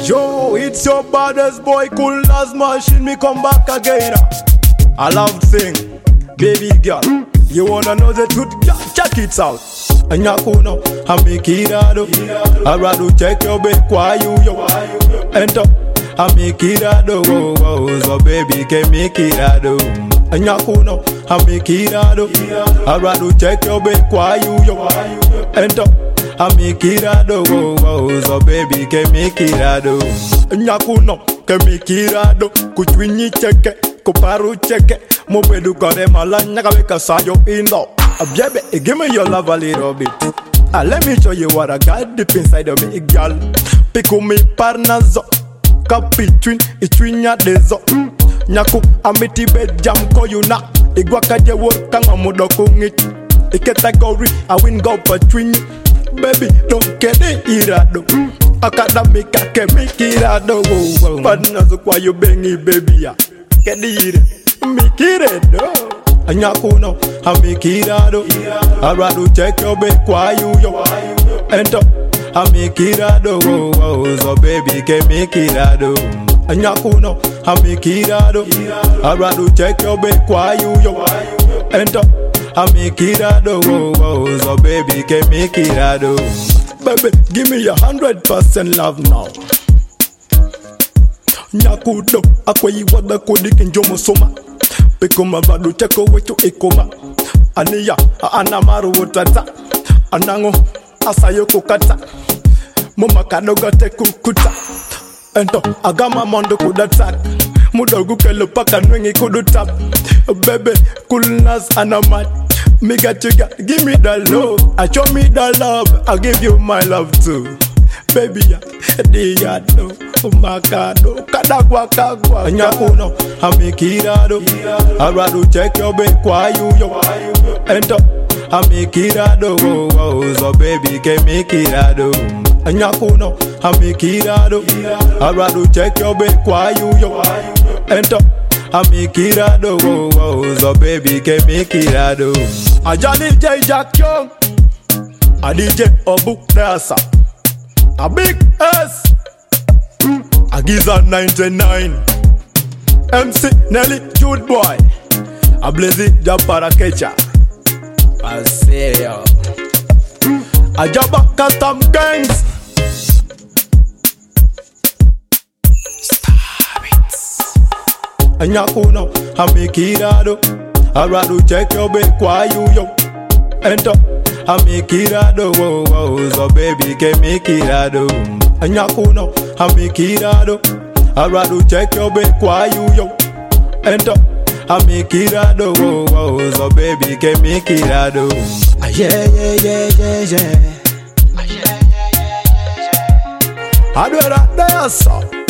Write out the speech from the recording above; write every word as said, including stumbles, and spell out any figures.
Yo, it's your baddest boy, Cool as Machine. Me come back again. I love sing, baby girl. You wanna know the truth? Yeah, check it out. Anyakuno, I make it out. I rather check your back. Why you yo? Enter, I make it out. Oh, oh, so baby can make it out. Anyakuno, I make it out. I rather check your back. Why you yo? Enter, I make it out. Oh, oh, so baby can make it out. Anyakuno, can make it out. Kuchwini check it. Kuparu check it. Mobedu kore malanya kaweka sayo indo. Baby, give me your love a little bit. Uh, let me show you what I got deep inside of me, girl. Piku mi parnazo, kapitwin, itwinya dezo. Nyaku amiti bed jam ko yuna. Igwaka je worka ngamudo kungit. Category I win go patwin. Baby, don't get it irado. Academic I can make it irado. Parnazo kwa you bengi baby ya. Get it, make it do. Anyakuno, I make it out. I rather check your back. Why you yo? Enter, I make it out. Oh, oh, so baby can make it out. Anyakuno, I make it out. I rather check your back. Why you yo? Enter, I make it out. Oh, oh, so baby can make it out. Baby, give me a hundred percent love now. Nyakudo, akwe yiwada kodi kinjomo soma. Pekoma bado cheko wetu ikoma. Aniya, anamaru utata. Anango, asayo kukata. Muma kadoga te kukuta. Ento, agama mondo kudatak. Mudogu kelo paka nwengi kudutap. Baby, coolness anamat. Miga chiga, give me the love. I show me the love. I'll give you my love too. Baby, ya, diyado, umakado, kadagwa kagwa. Anyakuno, I make it out. I rather check your back. Why you yo? Enter, I make it out. Oh, oh, so baby can make it out. Anyakuno, I make it out. I rather check your back. Why you yo? Enter, I make it out. Oh, oh, so baby can make it out. I Johnny J Jack Young, I D J Obu Dasa. A big S, a Giza ninety-nine, M C Nelly Jude Boy, a Blazy Japara Kecha, I say yo, a Jabba Custom Gangs, Star Beats. Anyakuno, I make it out. I rather check your back. Why you yo? Enter. I make it out. Oh, oh, so baby can make it out. Anyakuno, I make it out. I rather check your back. Why you yo? Enter, I make it out. Oh, oh, so baby can make it out. Ah, yeah, yeah, yeah, yeah, yeah. Ah, yeah, yeah, yeah, yeah, yeah. I do that there, so.